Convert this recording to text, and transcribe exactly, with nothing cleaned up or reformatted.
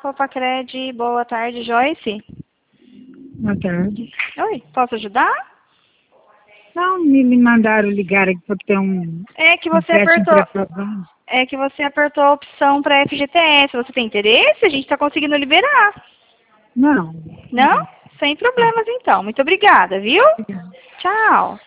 Copacred, boa tarde, Joyce. Boa tarde. Oi, posso ajudar? Não, me, me mandaram ligar aqui para ter um... É que você um empréstimo apertou... pra- É que você apertou a opção para F G T S. Você tem interesse? A gente está conseguindo liberar. Não. Não? Sem problemas, então. Muito obrigada, viu? Obrigada. Tchau.